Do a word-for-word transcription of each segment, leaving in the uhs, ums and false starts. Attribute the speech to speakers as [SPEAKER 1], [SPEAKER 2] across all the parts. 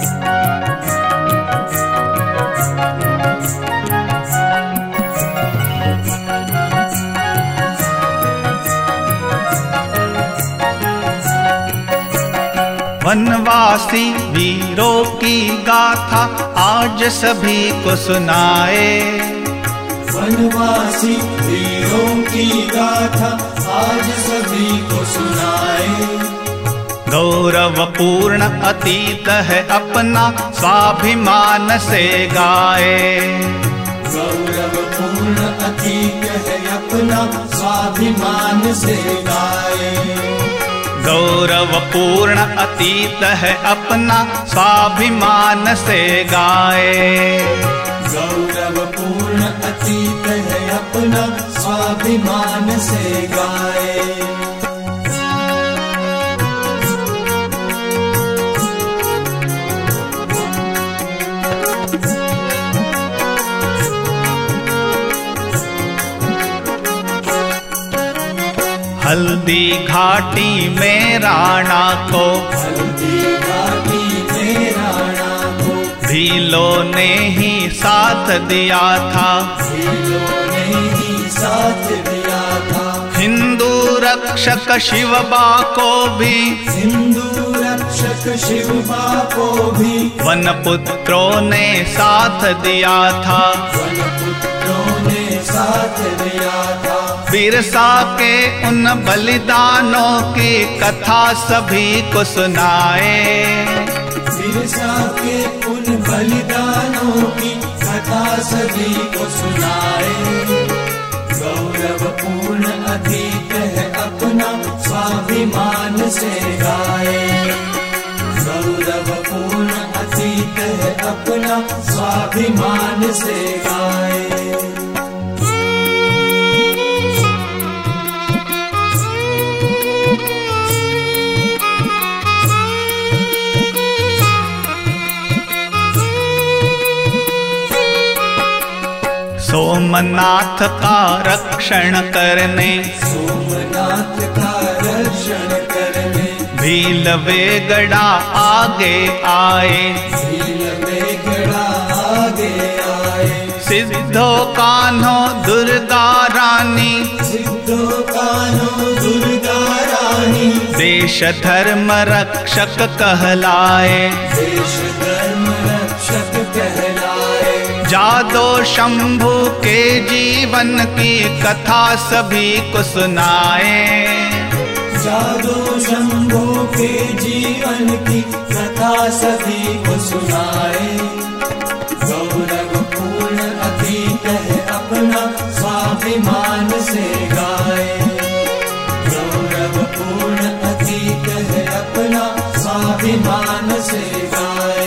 [SPEAKER 1] वनवासी वीरों की गाथा आज सभी को सुनाए।
[SPEAKER 2] वनवासी वीरों की गाथा आज सभी को सुनाए।
[SPEAKER 1] गौरव पूर्ण अतीत है अपना स्वाभिमान से गाए।
[SPEAKER 2] गौरव पूर्ण अतीत है अपना स्वाभिमान से गाए।
[SPEAKER 1] गौरव पूर्ण अतीत है अपना स्वाभिमान से गाए।
[SPEAKER 2] गौरव पूर्ण अतीत है अपना स्वाभिमान से गाए।
[SPEAKER 1] हल्दी घाटी में राणा को
[SPEAKER 2] हल्दी घाटी में राणा को
[SPEAKER 1] भीलों ने ही साथ दिया था।
[SPEAKER 2] भीलों ने ही साथ दिया था।
[SPEAKER 1] हिंदू रक्षक शिवबा को भी
[SPEAKER 2] हिंदू रक्षक शिवबा को भी
[SPEAKER 1] वनपुत्रों ने साथ दिया था।
[SPEAKER 2] वनपुत्रों ने साथ दिया था।
[SPEAKER 1] बिरसा के उन बलिदानों की कथा सभी को सुनाए।
[SPEAKER 2] बिरसा के उन बलिदानों की कथा सभी को सुनाए। गौरव पूर्ण अतीत है अपना स्वाभिमान से गाए। गौरव पूर्ण अतीत है अपना स्वाभिमान से गाए।
[SPEAKER 1] सोमनाथ का रक्षण करने
[SPEAKER 2] सोमनाथ का रक्षण करने
[SPEAKER 1] भील वेगड़ा आगे आए।
[SPEAKER 2] भील वेगड़ा आगे आए।
[SPEAKER 1] सिद्धो कान्हो दुर्गा रानी
[SPEAKER 2] सिद्धो कान्हो दुर्गा रानी
[SPEAKER 1] देश धर्म रक्षक कहलाए।
[SPEAKER 2] देश धर्म रक्षक कहलाए।
[SPEAKER 1] जादो शंभू के जीवन की कथा सभी को सुनाए।
[SPEAKER 2] जादो शंभू के जीवन की कथा सभी को सुनाए। गौरव पूर्ण अतीत है अपना स्वाभिमान से गाए। गौरव पूर्ण अतीत है अपना स्वाभिमान से गाए।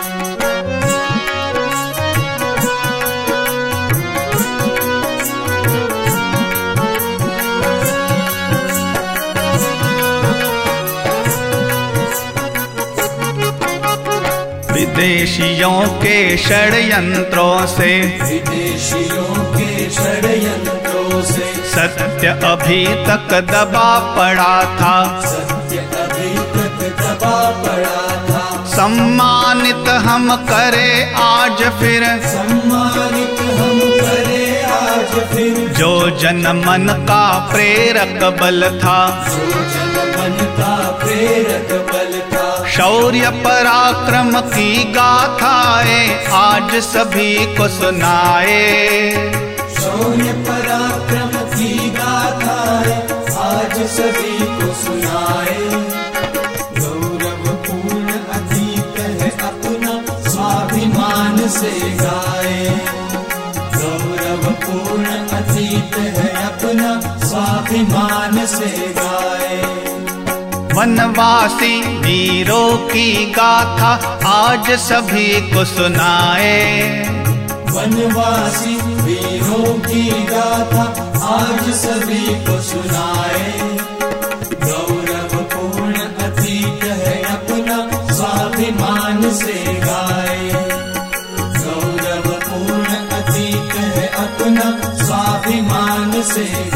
[SPEAKER 1] विदेशियों के षड्यंत्रों से
[SPEAKER 2] विदेशियों के षड्यंत्रों से
[SPEAKER 1] सत्य अभी तक दबा पड़ा था।
[SPEAKER 2] सत्य अभी तक दबा पड़ा था।
[SPEAKER 1] सम्मानित हम करे आज फिर
[SPEAKER 2] सम्मानित हम करे आज फिर
[SPEAKER 1] जो जन मन का प्रेरक बल था।
[SPEAKER 2] जो जन मन का प्रेरक बल था।
[SPEAKER 1] शौर्य पराक्रम की गाथाएं आज सभी को सुनाए।
[SPEAKER 2] शौर्य पराक्रम की गाथाएं आज सभी को सुनाए। गौरव पूर्ण अतीत है अपना स्वाभिमान से गाए। गौरव पूर्ण अतीत है अपना स्वाभिमान से गाए।
[SPEAKER 1] वनवासी वीरों की गाथा आज सभी को सुनाए।
[SPEAKER 2] वनवासी वीरों की गाथा आज सभी को सुनाए। गौरव पूर्ण अतीत है अपना स्वाभिमान से गाए। गौरव पूर्ण अतीत है अपना स्वाभिमान से